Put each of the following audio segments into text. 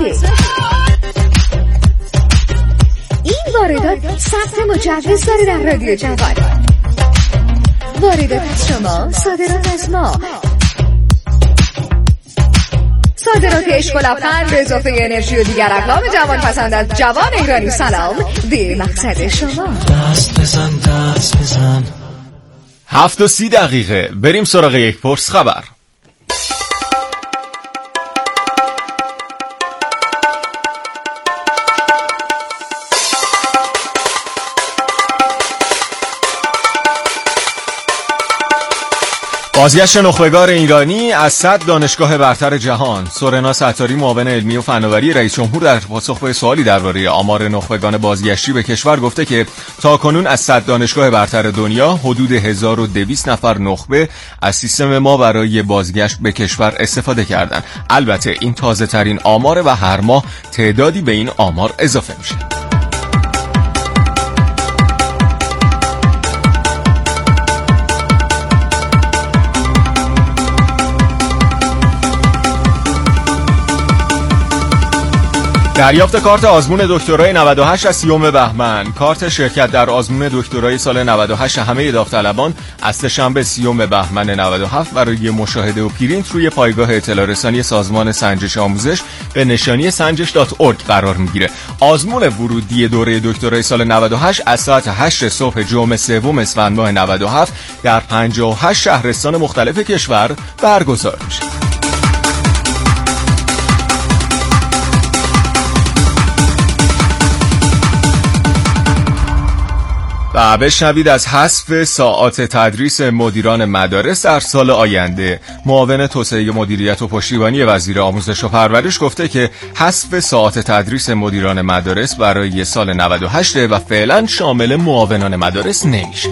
این واردات ثبت مجوز داره در رادیو جوان. واردات از شما، صادرات از ما. صادرات عشق و لبخند به اضافه انرژی و دیگر اقلام جوان پسند از جوان ایرانی سلام به مقصد شما. دست بزن 7:30 بریم سراغ یک پرس خبر. بازگشت نخبگان ایرانی از 100 دانشگاه برتر جهان. سورنا ستاری معاون علمی و فناوری رئیس جمهور در پاسخ به سوالی درباره آمار نخبگان بازگشتی به کشور گفته که تاکنون از 100 دانشگاه برتر دنیا حدود 1200 نفر نخبه از سیستم ما برای بازگشت به کشور استفاده کردند. البته این تازه ترین آمار و هر ماه تعدادی به این آمار اضافه میشه. دریافت کارت آزمون دکترای 98 از 30 بهمن. کارت شرکت در آزمون دکترای سال 98 همه داوطلبان از سه‌شنبه 30 بهمن 97 برای مشاهده و پرینت روی پایگاه اطلاع رسانی سازمان سنجش آموزش به نشانی sanjish.org قرار میگیره. آزمون ورودی دوره دکترای سال 98 از ساعت 8 صبح جمعه 3 اسفند ماه 97 در 58 شهرستان مختلف کشور برگزار میشه. و بشنوید از حذف ساعات تدریس مدیران مدارس در سال آینده. معاون توسعه مدیریت و پشتیبانی وزیر آموزش و پرورش گفته که حذف ساعات تدریس مدیران مدارس برای سال 98 و فعلا شامل معاونان مدارس نمیشه.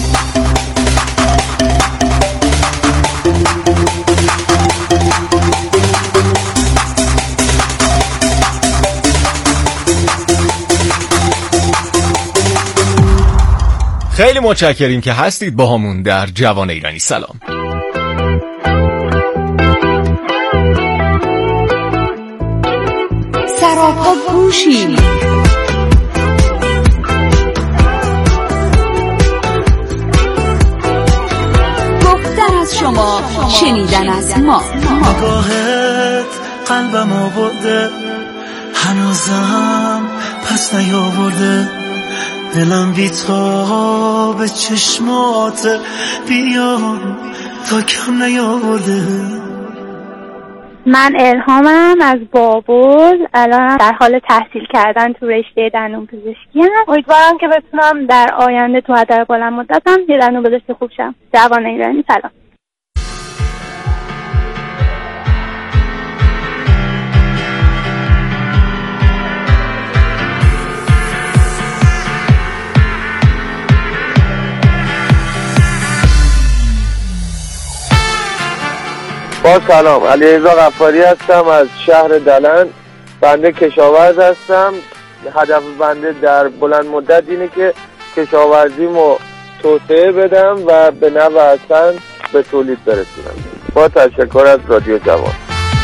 خیلی متشکریم که هستید با همون در جوان ایرانی سلام. سراپا گوشیم. گفتن از شما، شنیدن از ما. نگاهت قلبم آورده، هنوزم پس نیاورده، دلم بی تو به چشمات بیان تا کم نیاورده. من الهامم از بابل، الان در حال تحصیل کردن تو رشته دندون پزشکی ام. امیدوارم که بتونم در آینده تو حد بلند مدتم یه دندون پزشک خوب شم. جوان ایرانی سلام. با سلام، علیرضا غفاری هستم از شهر دلن. بنده کشاورز هستم. هدف بنده در بلند مدت اینه که کشاورزیمو توسعه بدم و به نوع احسن به تولید برسونم. با تشکر از رادیو جوان.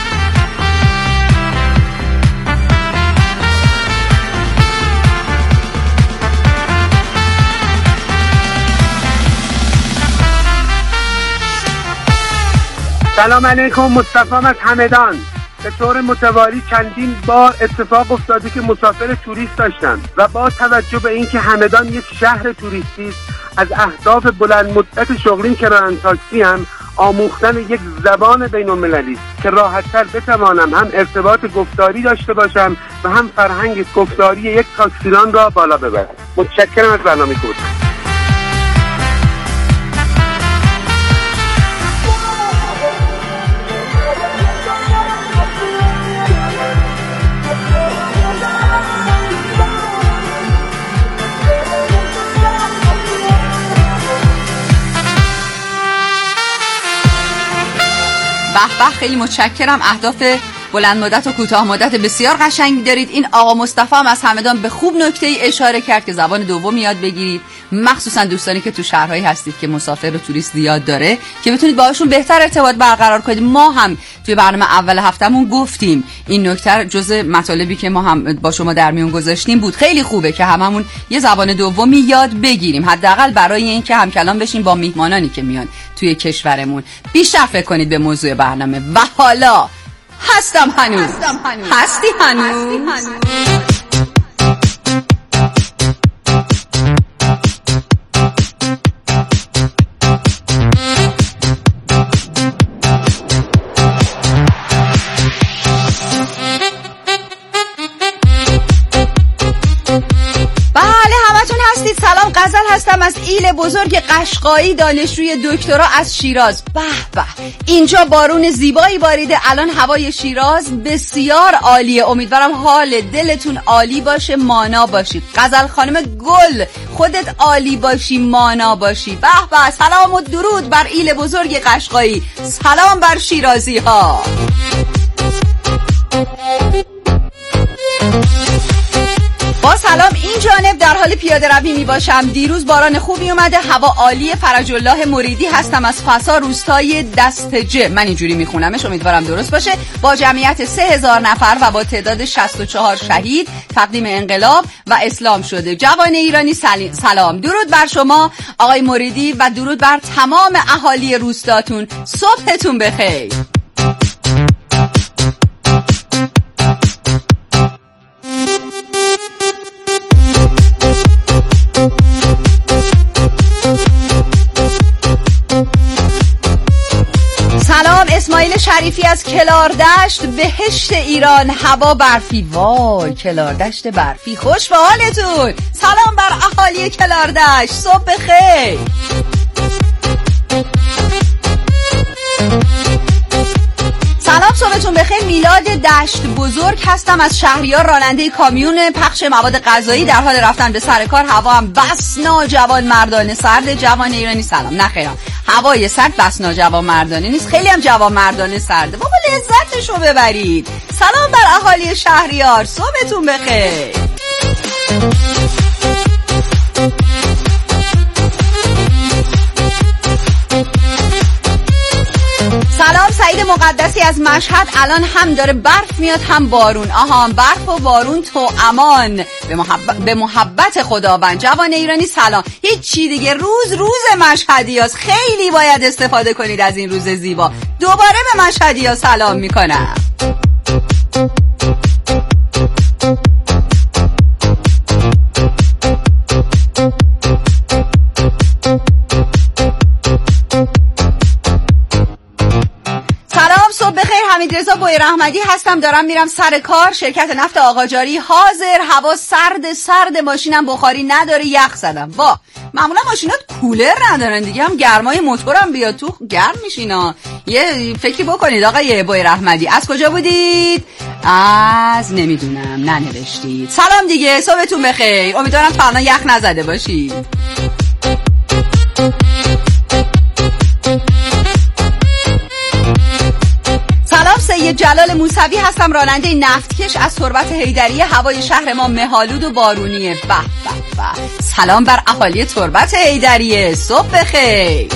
سلام علیکم، مصطفی از همدان. به طور متوالی چندین بار اتفاق افتاده که مسافر توریست داشتم و با توجه به اینکه همدان یک شهر توریستی است، از اهداف بلند مدت شغلیم که راننده تاکسی هم آموختن یک زبان بین‌المللی است که راحت‌تر بتوانم هم ارتباط گفتاری داشته باشم و هم فرهنگ گفتاری یک تاکسیران را بالا ببرم. متشکرم از برنامه خود. به خیلی متشکرم. اهداف بلند مدت و کوتاه مدت بسیار قشنگی دارید. این آقا مصطفی هم از همدان به خوب نکته‌ای اشاره کرد که زبان دوم یاد بگیرید، مخصوصا دوستانی که تو شهرهایی هستید که مسافر و توریست زیاد داره که بتونید باهاشون بهتر ارتباط برقرار کنید. ما هم توی برنامه اول هفتهمون گفتیم این نکته جزء مطالبی که ما هم با شما در میون گذاشتیم بود. خیلی خوبه که هممون یه زبان دومی یاد بگیریم، حداقل برای اینکه همکلام بشیم با میهمانانی که میان توی کشورمون. بیشتر فکر کنید به موضوع برنامه. و حالا هستم هنوز. هستی هنوز. سلام، غزل هستم از ایل بزرگ قشقایی، دانشجوی دکترا از شیراز. به به، اینجا بارون زیبایی باریده. الان هوای شیراز بسیار عالیه. امیدوارم حال دلتون عالی باشه، مانا باشید. غزل خانم گل، خودت عالی باشی، مانا باشی. به به، سلام و درود بر ایل بزرگ قشقایی، سلام بر شیرازی ها. با سلام، این جانب در حال پیاده روی می باشم. دیروز باران خوبی اومده، هوا عالی. فرج الله مریدی هستم از فسا، روستای دستجه. من اینجوری میخونمش، امیدوارم درست باشه. با جمعیت 3000 نفر و با تعداد 64 شهید تقدیم انقلاب و اسلام شده. جوان ایرانی سلام، درود بر شما آقای مریدی و درود بر تمام اهالی روستاتون. صبحتون بخیر. سلام، اسماعیل شریفی از کلاردشت، بهشت ایران، هوا برفی. وای، کلاردشت برفی، خوش به حالتون. سلام بر اهالی کلاردشت، صبح بخیر. سلام، صبحتون بخیر. میلاد دشت بزرگ هستم از شهریار، راننده کامیون پخش مواد غذایی، در حال رفتن به سر کار. هوا هم بس ناجوان مردانه سرد. جوان ایرانی سلام. نخیرم، هوای سرد بس ناجوان مردانه نیست، خیلی هم جوان مردانه سرده. بابا لذتشو ببرید. سلام بر اهالی شهریار، صبحتون بخیر. سلام، سعید مقدسی از مشهد. الان هم داره برف میاد هم بارون. آها، برف و بارون تو امان، به محبت خداوند. جوان ایرانی سلام. هیچ چی دیگه، روز مشهدی هست. خیلی باید استفاده کنید از این روز زیبا. دوباره به مشهدی ها سلام میکنم. صبح بخیر، حمیدرضا بویراحمدی هستم، دارم میرم سر کار. شرکت نفت آقاجاری حاضر. هوا سرد، ماشینم بخاری نداره، یخ زدم. وا، معمولا ماشینات کولر ندارن دیگه، هم گرمای موتورم بیاد تو گرم میشینا. یه فکری بکنید آقای بویراحمدی. از کجا بودید؟ از نمیدونم، ننوشتید. سلام دیگه، صبحتون بخیر. امیدوارم تا الان یخ نزده باشید. سلام، سید جلال موسوی هستم، راننده نفتکش از تربت حیدریه. هوای شهر ما مه‌آلود و بارونیه. به به به، سلام بر اهالی تربت حیدریه، صبح بخیر.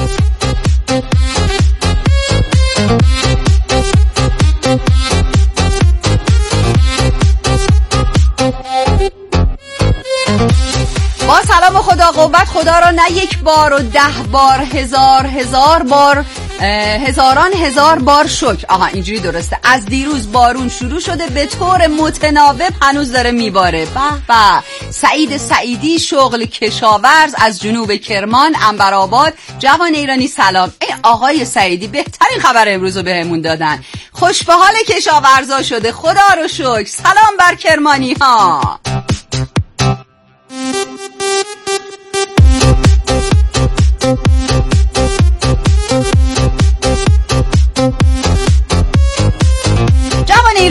با سلام و خدا قوت، خدا را نه یک بار و 10 بار، هزار بار، هزار بار شکر. آها، اینجوری درسته. از دیروز بارون شروع شده به طور متناوب، هنوز داره میباره. به به، سعید سعیدی، شغل کشاورز از جنوب کرمان، عنبرآباد. جوان ایرانی سلام. ای آقای سعیدی، بهترین خبر امروز رو بهمون دادن. خوش به حال کشاورزا شده، خدا رو شکر. سلام بر کرمانی ها.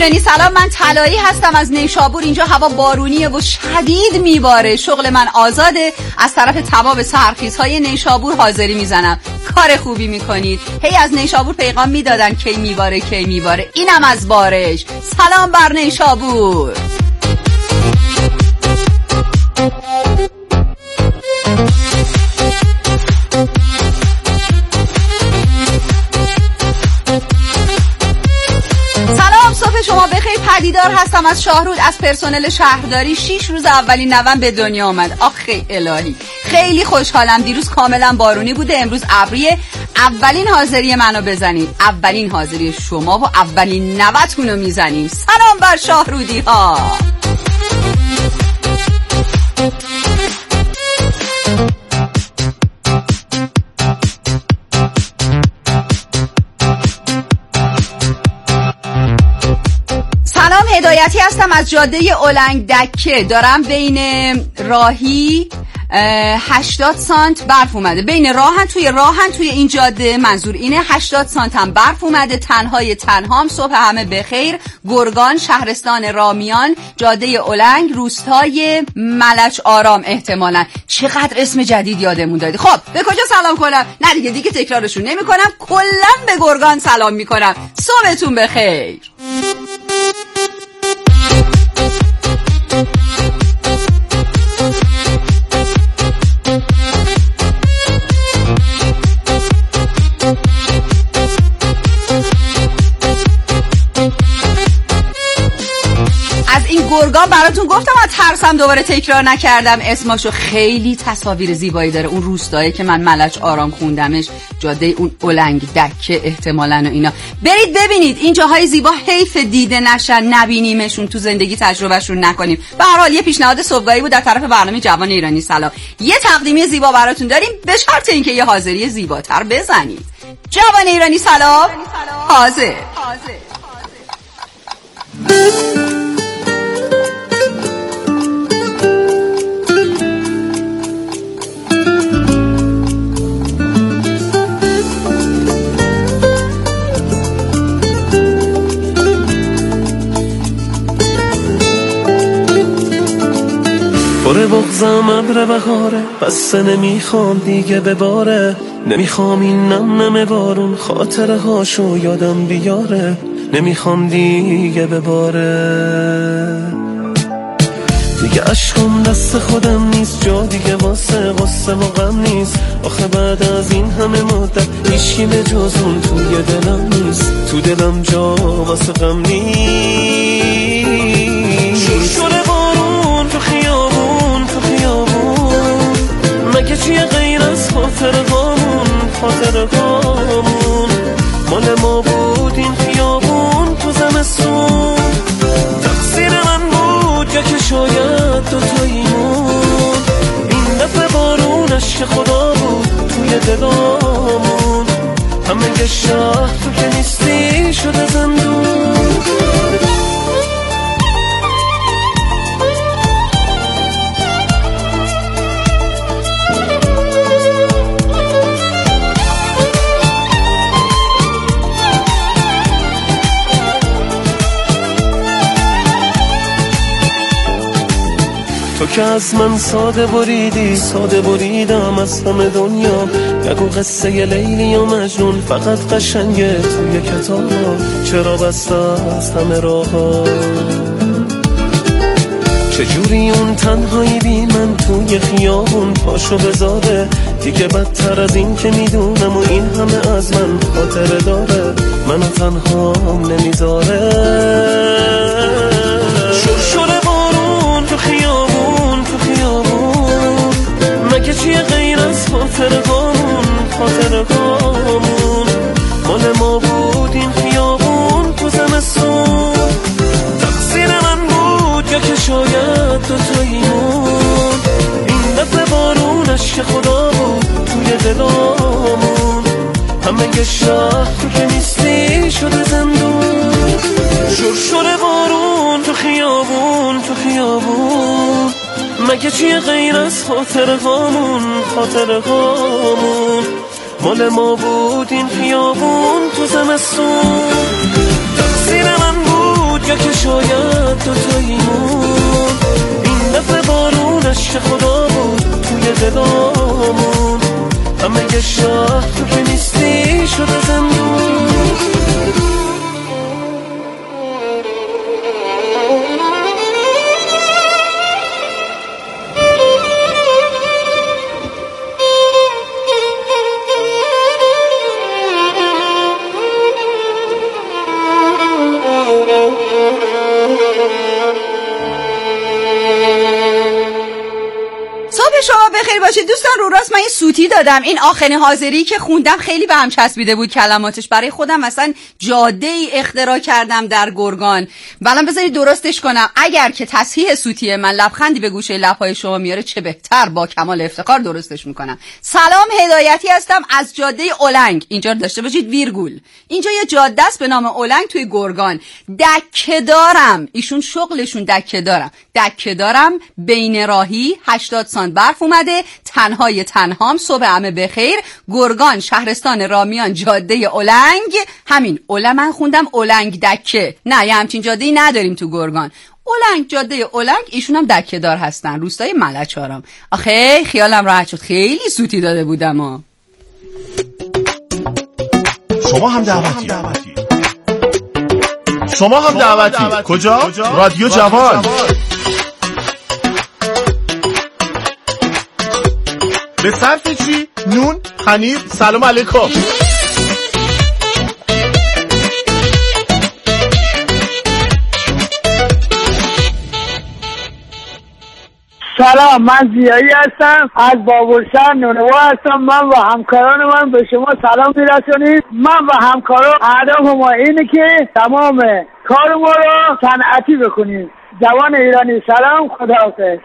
ایرانی سلام، من طلایی هستم از نیشابور. اینجا هوا بارونیه و شدید میباره. شغل من آزاده. از طرف تمام سرخیزهای نیشابور حاضری میزنم. کار خوبی میکنید. هی از نیشابور پیغام میدادن کی میباره کی میباره. اینم از بارش. سلام بر نیشابور. صبح شما بخیر. پدیدار هستم از شاهرود، از پرسنل شهرداری. 6 روز اولین نوام به دنیا آمد. آخه الهی خیلی خوشحالم. دیروز کاملا بارونی بوده، امروز ابریه. اولین حاضری منو بزنید، اولین حاضری شما و اولین نوتون رو میزنیم. سلام بر شاهرودی ها. هدایتی هستم از جاده اولنگ دکه. دارم بین راهی 80 سانت برف اومده. بین راهن توی این جاده، منظور اینه 80 سانت هم برف اومده. تنهام. صبح همه بخیر. گرگان، شهرستان رامیان، جاده اولنگ، روستای ملچ آرام. احتمالاً چقدر اسم جدید یادمون دادی. خب به کجا سلام کنم؟ نه دیگه تکرارشون نمی‌کنم. کلاً به گرگان سلام می‌کنم. صبحتون بخیر. گرگان براتون گفتم، از ترسم دوباره تکرار نکردم اسمشو. خیلی تصاویر زیبایی داره اون روستایی که من ملچ آرام خوندمش، جاده اون اولنگ دکه احتمالاً و اینا. برید ببینید این جاهای زیبا، حیف دیده نشن، نبینیمشون، تو زندگی تجربهشون نکنیم. به هر حال یه پیشنهاد صبحگاهی بود در طرف برنامه جوان ایرانی سلام. یه تقدیمی زیبا براتون داریم به شرط اینکه یه حاضری زیباتر بزنید. جوان ایرانی سلام حاضر. باره بغزم ابر بهاره، بس نمیخوام دیگه بباره. نمیخوام این نم بارون خاطره هاشو یادم بیاره. نمیخوام دیگه بباره. دیگه عشقم دست خودم نیست، جا دیگه واسه غصه و غم نیست. آخه بعد از این همه مدت هیچکی به جز اون توی دلم نیست. تو دلم جا واسه غم نیست. شوره بارون تو خیابون، تو خیابون، مگه چیه غیر از خاطر غامون. مال ما بود این خیابون تو زمستون. تقصیر من بود یا که شاید دوتاییمون. این دفعه بارونش که خدا بود توی دلامون. همه یه شهر تو که نیستی شده زندون. تو که از من ساده بریدم از همه دنیا. نگو قصه لیلی یا مجنون فقط قشنگه توی کتاب. چرا بسته از همه راه ها؟ چجوری اون تنهایی بی من توی خیابون پاشو بذاره؟ دیگه بدتر از این که میدونم و این همه از من خاطره داره. منو تنهام نمیذاره. شوره بارون تو خیابون، تو خیابون، مگه چیه غیر از خاطر غامون. مال ما بود این خیابون تو زمستون. تقصیر من بود یا که شاید دوتاییمون. این دفعه بارونش که خدا بود توی دلامون. همه یه شهر تو که نیستی شده زندون. شوره بارون تو خیابون، تو خیابون، مگه چیه غیر از خاطر غامون. مال ما بود این خیابون تو زمستون. تقصیر من بود میگه که شاید دوتاییمون این دفعه بارونش که خدا بود توی دلامون همه شهر تو که نیستی شده زندون. شما بخیر باشید دوستان. رو راست من این سوتی دادم. این آخرین حاضری که خوندم خیلی به هم چسبیده بود کلماتش. برای خودم مثلا جاده ای اختراع کردم در گرگان. الان بذارید درستش کنم. اگر که تصحیح سوتی من لبخندی به گوشه لب‌های شما میاره چه بهتر، با کمال افتخار درستش میکنم. سلام، هدایتی هستم از جاده اولنگ. اینجا داشته باشید ویرگول. اینجا یه جاده است به نام اولنگ توی گرگان. دکه دارم. ایشون شغلشون دکه دارم. دکه دارم بین راهی 80 سانت برف اومده. تنهای تنهام. صبح همه بخیر. گرگان شهرستان رامیان جاده اولنگ. همین اوله من خوندم اولنگ دکه. نه یه همچین جاده‌ای نداریم تو گرگان. اولنگ جاده اولنگ. ایشون هم دکه دار هستن. روستای ملچارم. آخه خیالم راحت شد. خیلی سوتی داده بودم. شما هم دعوتی. شما هم دعوتی. کجا؟ رادیو جوان. به صرف چی؟ نون، پنیر، سلام علیکم. سلام، من زیایی هستم از بابلشهر نونوا هستم. من و همکاران من به شما سلام میرسونید. من و همکاران هدف ما اینه که تمام کار ما رو صنعتی بکنیم. جوان ایرانی سلام، خداحافظ.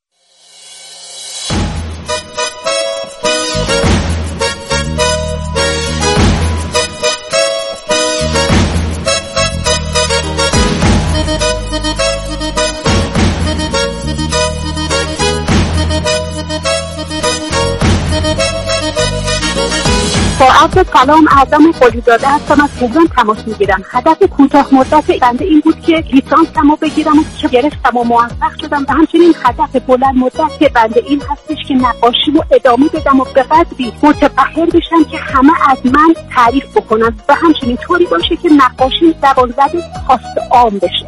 با عرض سلام، اعظم قلیزاده هستم از تهران تماس میگیرم. هدف کوتاه مدت بنده این بود که لیسانسمو بگیرم و که گرفتم و موفق شدم و همچنین هدف بلند مدت که بنده این هستش که نقاشیمو ادامه بدم و به قدری متبحر بشم که همه از من تعریف بکنن و همچنین طوری باشه که نقاشی زبان‌زده خاص عام بشه.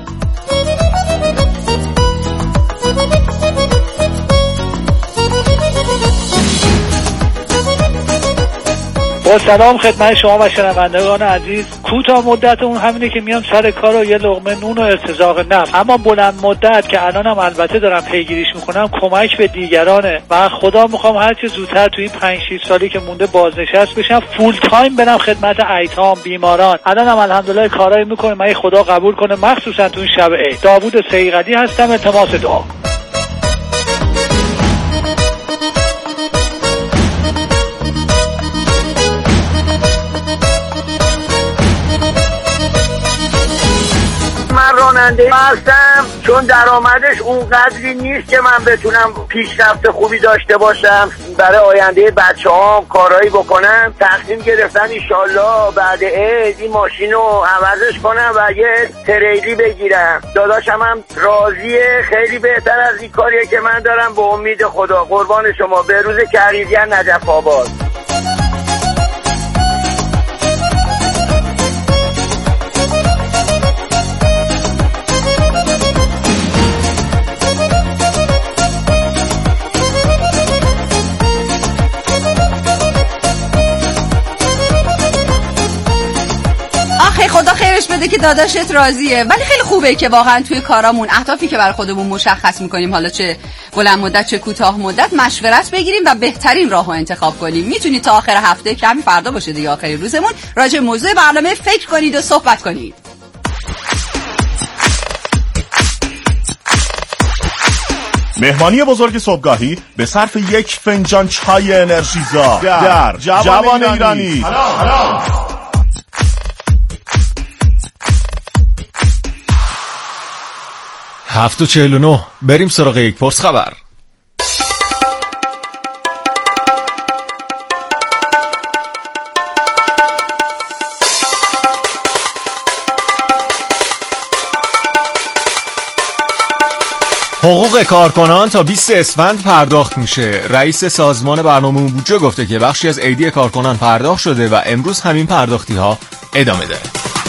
با سلام خدمت شما و شنوندگان عزیز. کوتاه مدت اون همینه که میام سر کار و یه لقمه نون و ارتزاق نفس. اما بلند مدت که الانم البته دارم پیگیریش میکنم کمک به دیگرانه و خدا میخوام هر چه زودتر توی 5-6 سالی که مونده بازنشست بشم، فول تایم برم خدمت ایتام بیماران. الانم الحمدلله کارایی میکنم. من خدا قبول کنه، مخصوصا تو این شب عید. داوود سیغلی هستم، التماس دعا. راننده هستم، چون درآمدش اونقدری نیست که من بتونم پیشرفت خوبی داشته باشم برای آینده بچه‌هام کارایی بکنم. تصمیم گرفتم انشالله بعد عید این ماشین رو عوضش کنم و یه تریلی بگیرم. داداشم هم راضیه، خیلی بهتر از این کاریه که من دارم. به امید خدا قربان شما. به روز کریزیان نجف آباد. خدا خیرش بده که داداشت راضیه. ولی خیلی خوبه که واقعا توی کارامون اهدافی که برای خودمون مشخص میکنیم، حالا چه بلند مدت چه کوتاه مدت، مشورت بگیریم و بهترین راهو انتخاب کنیم. میتونید تا آخر هفته که همین فردا باشه دیگه آخرین روزمون، راجع به موضوع برنامه فکر کنید و صحبت کنید. مهمانی بزرگ صبحگاهی به صرف 1 فنجان چای انرژیزا در جوان ایرانی. 7:49 بریم سراغ یک پرس خبر. حقوق کارکنان تا 20 اسفند پرداخت میشه. رئیس سازمان برنامه بودجه گفته که بخشی از عیدی کارکنان پرداخت شده و امروز همین پرداختی ها ادامه داره.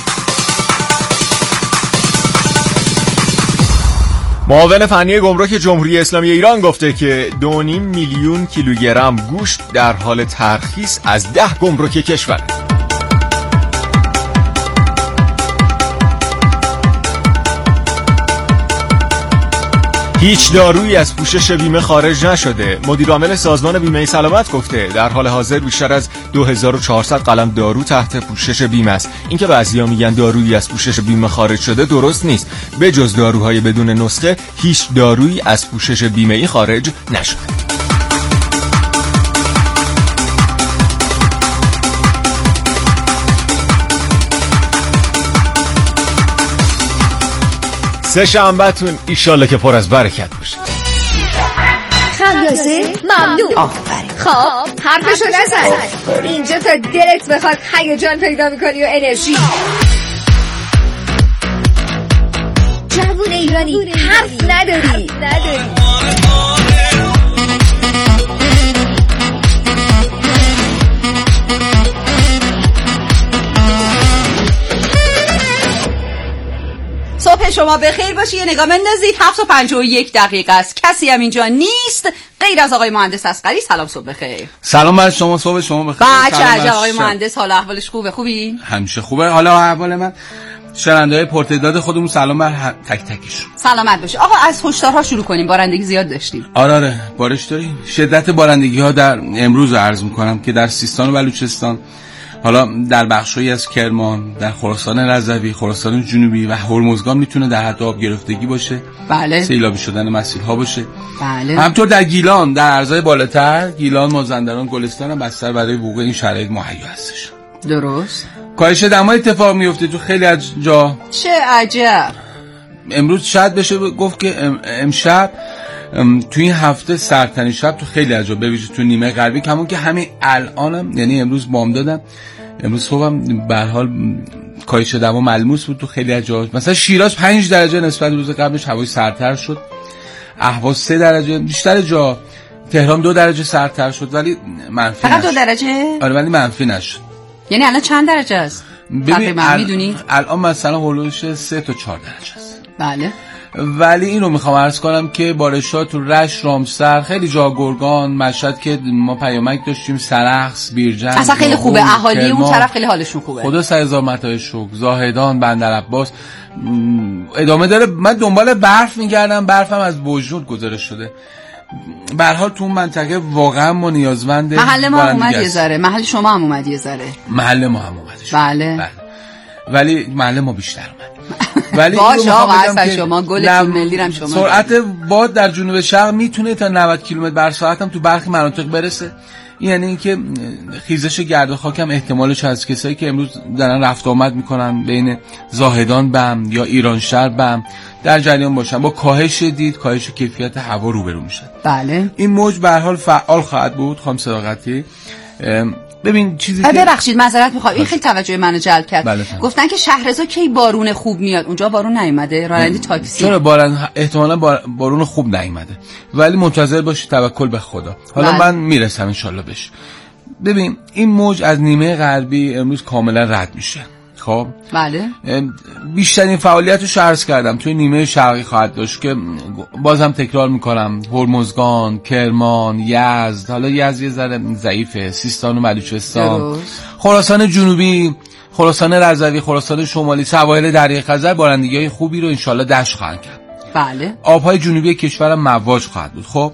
معاون فنی گمرک جمهوری اسلامی ایران گفته که 2.5 میلیون کیلوگرم گوشت در حال ترخیص از 10 گمرک کشور. هیچ دارویی از پوشش بیمه خارج نشده. مدیر عامل سازمان بیمه سلامت گفته در حال حاضر بیشتر از 2400 قلم دارو تحت پوشش بیمه است. اینکه بعضیا میگن دارویی از پوشش بیمه خارج شده درست نیست. به جز داروهای بدون نسخه هیچ دارویی از پوشش بیمه‌ای خارج نشده. سه شنبه‌تون ایشالله که پر از برکت باشه. خمیازه ممنوع. آفرین. خب حرفشو نزن. اینجا تا دلت بخواد هیجان پیدا میکنی و انرژی. جوون ایرانی حرف نداری. صبح شما بخیر باشه. یه نگاه بندازید 7:51 است. کسی هم اینجا نیست غیر از آقای مهندس اصغری. سلام، صبح بخیر. سلام بر شما، صبح شما بخیر. چه عجب آقای مهندس، حال احوالش خوبه؟ خوبی؟ همیشه خوبه حالا احوال من. شنونده‌های پرتعداد خودمون سلام بر تک تکشون. سلامت باشه. آقا از هشدارها شروع کنیم. بارندگی زیاد داشتیم. آره بارش داریم. شدت بارندگی‌ها در امروز عرض می‌کنم که در سیستان و بلوچستان، حالا در بخشایی از کرمان، در خراسان رضوی، خراسان جنوبی و هرمزگان میتونه در حد آب گرفتگی باشه. بله. سیلابی شدن مسیرها باشه. بله. همطور در گیلان، در ارزهای بالاتر، گیلان، مازندران، گلستان هم بستر برای وقوع این شرایط مهیا هستش. درست. کاهش دما اتفاق میفته تو خیلی از جا. چه عجب. امروز شاید بشه گفت که امشب تو این هفته سردترین شب تو خیلی از جا، به ویژه تو نیمه غربی، کمون که همین الانم، یعنی امروز بامدادم، امروز صبحم به هر حال کاهش دما ملموس بود تو خیلی از جا. مثلا شیراز 5 درجه نسبت به روز قبلش هوای سردتر شد. اهواز 3 درجه، بیشتر جا تهران 2 درجه سردتر شد ولی منفی نشد. فقط 2 درجه؟ آره ولی منفی نشد. یعنی الان چند درجه است؟ ببین میدونید؟ الان مثلا هولوش 3 تا 4 درجه است. بله. ولی اینو میخوام عرض کنم که بارشات تو رشت، رامسر، خیلی جا، گرگان، مشهد که ما پیامک داشتیم، سرخس، بیرجند، اصلا خیلی خوبه. اهالی اون طرف خیلی حالشون خوبه. خدا 100,000 متای شکر. زاهدان، بندرعباس ادامه داره. من دنبال برف میگردم، برفم از بوجود گزارش شده. به هر حال تو اون منطقه واقعا ما نیازمنده. محل ما هم اومد یه ذره، محل شما هم اومد یه ذره. محل ما هم اومد. بله. ولی محل ما بیشتر اومد. ولی باشه آقا، اصلا شما گل تیم ملی رم شما. سرعت باد در جنوب شرق میتونه تا 90 کیلومتر بر ساعت هم تو برخی مناطق برسه. یعنی اینکه خیزش گرد و خاک هم احتمالش هست. کسایی که امروز دارن رفت آمد میکنن بین زاهدان بم یا ایران شهر بم در جریان باشن، با کاهش دید، کاهش کیفیت هوا روبرو میشن. بله. این موج به هر حال فعال خواهد بود. خانم صداقتی ببین چیزی که ببخشید معذرت میخوام، این خیلی توجه منو جلب کرد. بله. گفتن که شهرزا کی بارون خوب میاد. اونجا بارون نیومده؟ راننده تاکسی چرا احتمالاً بارون خوب نیومده، ولی منتظر باشی، توکل به خدا. حالا بله. من میرسم ان شاءالله بهش. ببین این موج از نیمه غربی امروز کاملا رد میشه. خب بله. بیشترین فعالیتش عرض کردم توی نیمه شرقی خواهد داشت که بازم تکرار میکنم، هرمزگان، کرمان، یزد، حالا یزد یه ذره ضعیفه، سیستان و بلوچستان، خراسان جنوبی، خراسان رضوی، خراسان شمالی، سواحل دریای خزر بارندگی‌های خوبی رو انشالله دشت خواهند کرد. بله. آبهای جنوبی کشورم مواج خواهد بود. خب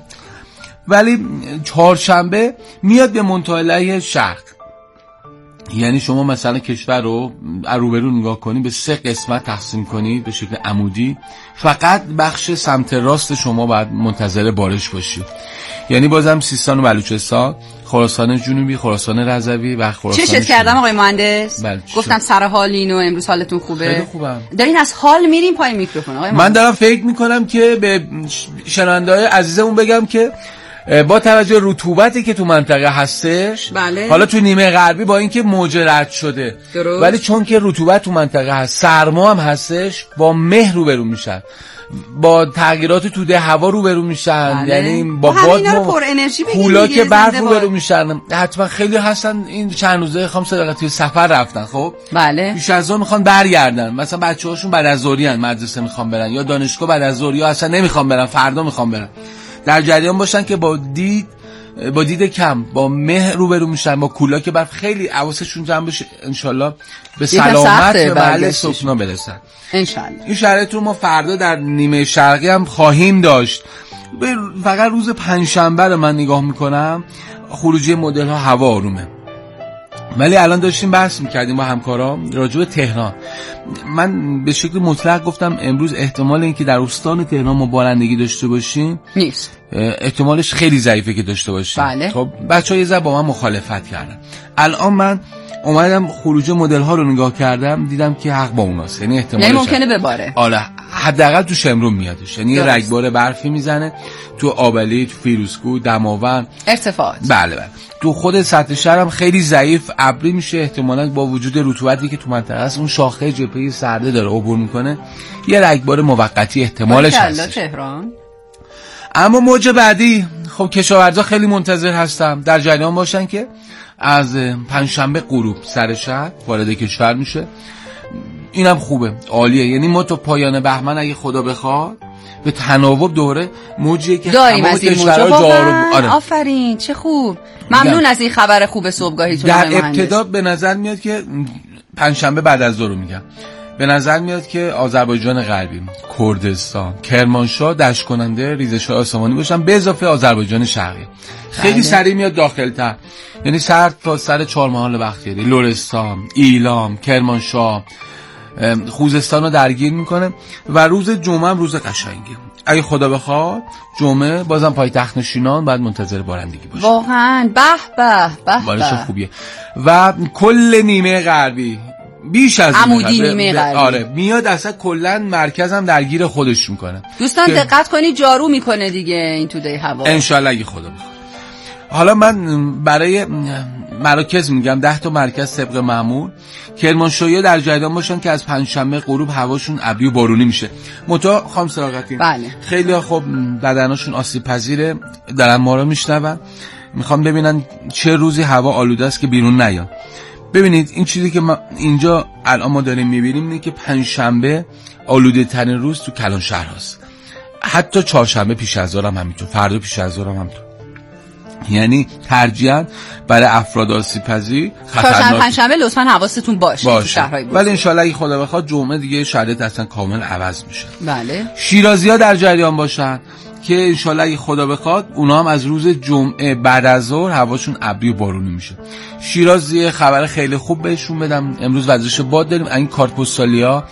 ولی چهارشنبه میاد به منطقه شرق. یعنی شما مثلا کشور رو روبرو نگاه کنی، به 3 قسمت تقسیم کنی به شکل عمودی، فقط بخش سمت راست شما باید منتظر بارش باشی. یعنی بازم سیستان و بلوچستان، خراسان جنوبی، خراسان رضوی و خراسان. چه کردم آقای مهندس؟ بله. گفتم سر حالین و امروز حالتون خوبه؟ خیلی خوبم. دارین از حال میرین پای میکروفون آقای من دارم فکر میکنم که به شنونده‌های عزیزمون بگم که با توجه رطوبتی که تو منطقه هستش، بله. حالا تو نیمه غربی با اینکه موج رد شده درست. ولی چون که رطوبت تو منطقه هست، سرما هم هستش، با مه روبرو میشن، با تغییرات توده هوا روبرو میشن، بله. یعنی با باد پر انرژی کولاک برف روبرو میشن. حتما خیلی هستن این چند روزه خام صداقتی سفر رفتن، خب بله پیش از ظهر میخوان برگردن، مثلا بچه‌هاشون بعد از ظهری مدرسه میخوان برن یا دانشگاه بعد از ظهر، یا اصلا نمیخوان برن، فردا میخوان برن. در جریان باشن که با دید کم با مه روبرو میشن، با کولاک برف، خیلی حواسشون جمع بشه انشالله به سلامت به محل سکنا برسن انشالله. این شرایط رو ما فردا در نیمه شرقی هم خواهیم داشت. فقط روز پنجشنبه رو من نگاه میکنم خروجی مدل ها هوا آرومه، ولی الان داشتیم بحث میکردیم با همکارام راجع به تهران. من به شکل مطلق گفتم امروز احتمال اینکه در استان تهران ما بارندگی داشته باشیم نیست، احتمالش خیلی ضعیفه که داشته باشیم. بله. خب بچه‌ها یه ذره با من مخالفت کردن. الان من اومدم خروج مدل ها رو نگاه کردم، دیدم که حق با اوناست، یعنی احتمالش ممکنه بباره. آره حداقل تو شمرون میادش، یعنی یه رگبار برفی میزنه تو آبلی، تو فیروزکوه، دماوند، ارتفاعات. بله. تو خود سطح شهر هم خیلی ضعیف ابری میشه، احتمالاً با وجود رطوبتی که تو منطقه است اون شاخه جبهه سرده داره عبور میکنه، یه رگبار موقتی احتمالش هست. تهران. اما موج بعدی، خب کشاورزا خیلی منتظر هستم در جریان باشن که از پنجشنبه غروب سر شهر وارد کشور میشه. اینم خوبه، عالیه، یعنی ما تو پایان بهمن اگه خدا بخواد به تناوب دوره موجیه که داریم از این موجا آره. آفرین چه خوب، ممنون از این خبر خوب صبحگاهیتون. در ابتدا به نظر میاد که پنجشنبه بعد از ظهر میگم، به نظر میاد که آذربایجان غربی، کردستان، کرمانشاه دشت کننده ریزش‌های آسمانی باشن به اضافه آذربایجان شرقی. خیلی سریع میاد داخل‌تر، یعنی سر تا سر چهارمحال بختیاری، لرستان، ایلام، کرمانشاه، خوزستان رو درگیر میکنه و روز جمعه هم روز قشنگی. اگه خدا بخواد جمعه بازم پایتخت نشینان بعد منتظر بارندگی باشه. واقعا به به به بارش خوبیه و کل نیمه غربی بیش از عمودی نیمه غربی آره میاد اصلا کلا مرکزم درگیر خودش میکنه. دوستان دقت کنید جارو میکنه دیگه این توده هوا ان شاءالله اگه خدا بخواد. حالا من برای مراکز میگم 10 تا مرکز طبق معمول کرمانشاهی در جریان باشن که از پنجشنبه غروب هواشون ابری و بارونی میشه. متا خام سراغتی بله. خیلی خب بدنشون آسیب پذیره، دارن ما رو میشنون، میخوام ببینن چه روزی هوا آلوده است که بیرون نیان. ببینید این چیزی که ما اینجا الان ما داریم میبینیم اینه که پنجشنبه آلوده ترین روز تو کلان شهر هست، حتی چهارشنبه پیش از ظهر هم همینطور، فردا پیش از ظهر هم همینطور. یعنی ترجیحاً برای افراد آسیب پذیر خطرناک پنجشنبه لطفاً حواستون باشه. شهرهای بود. ولی ان شاءالله اگه خدا بخواد جمعه دیگه شرایط اصلا کامل عوض میشه. بله. شیرازی‌ها در جریان باشن که ان شاءالله اگه خدا بخواد اونا هم از روز جمعه بعد از ظهر هواشون ابری و بارونی میشه. شیرازی خبر خیلی خوب بهشون بدم، امروز ورزش باد داریم. این کارت پستالیا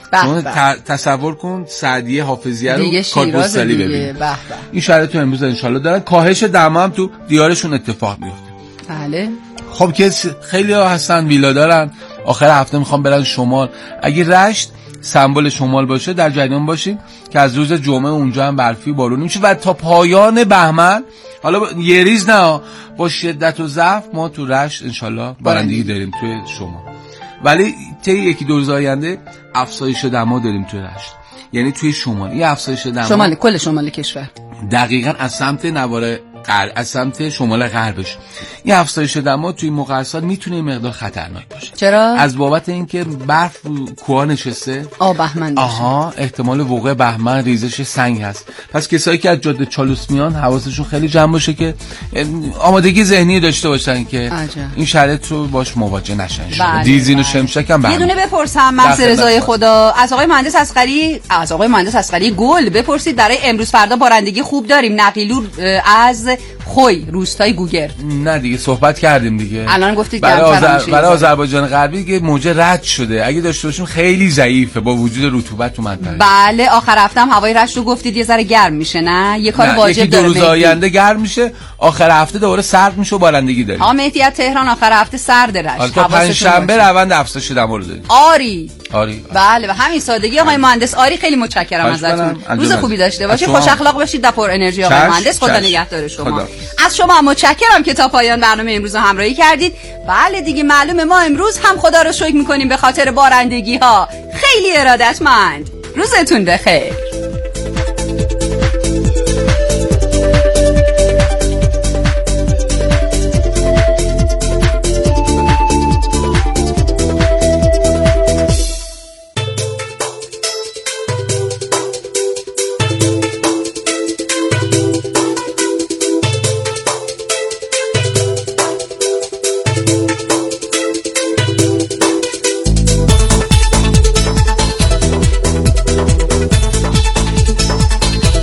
تصور کن سعدیه حافظیه رو کارت پستالی ببین. این شرایط تو امروز ان شاءالله دارن. کاهش دم هم تو دیارشون اتفاق میفته. بله. خب که خیلی ها هستن ویلا دارن آخر هفته میخوام برن شمال، اگه رشت سمبل شمال باشه در جریان باشیم که از روز جمعه اونجا هم برفی بارونی میشه و تا پایان بهمن حالا یه ریز نه با شدت و ضعف ما تو رشت انشالله بارندگی داریم توی شمال، ولی طی یکی دو روز آینده افزایش دما داریم توی رشت، یعنی توی شمال این افزایش دما شمال کل شمال کشور دقیقاً از سمت نوار از سمت شمال غربش این افزایش دما توی مقایسات میتونه مقدار خطرناک باشه. چرا؟ از بابت اینکه برف رو کوه نشسته. بهمن باشه. احتمال وقوع بهمن ریزش سنگ هست. پس کسایی که از جاده چالوس میان حواسشون خیلی جمع باشه که آمادگی ذهنی داشته باشن که این شرایط رو باش مواجه نشن. دیزین و شمشک هم یه دونه بپرسم محض رضای خدا از آقای مهندس اصغری گل بپرسید برای امروز فردا بارندگی خوب داریم. نقیلو از خوی روستای گوگرد. نه دیگه صحبت کردیم دیگه. الان گفتید برای آذربایجان غربی که موج رد شده اگه داشته باشیم خیلی ضعیفه با وجود رطوبت تو منطقه. بله آخر هفته هم هوای رشت رو گفتید یه ذره گرم میشه نه یه کار واجب داره. یکی دو روز آینده گرم میشه، آخر هفته دوباره سرد میشه و بارندگی داریم. مهدی از تهران آخر هفته سرد رشت. تا پنجشنبه روند افزایش دما رو داریم. آری. بله و همین سادگی آقای مهندس آری خیلی متشکرم ازتون. روز خوبی داشته باشید، خوش اخلاق باشید و پر انرژی آقای مهندس. خدا نگهدارشون. شما. از شما هم متشکرم که تا پایان برنامه امروز رو همراهی کردید. بله دیگه معلومه ما امروز هم خدا رو شکر میکنیم به خاطر بارندگی ها. خیلی ارادتمند. روزتون بخیر.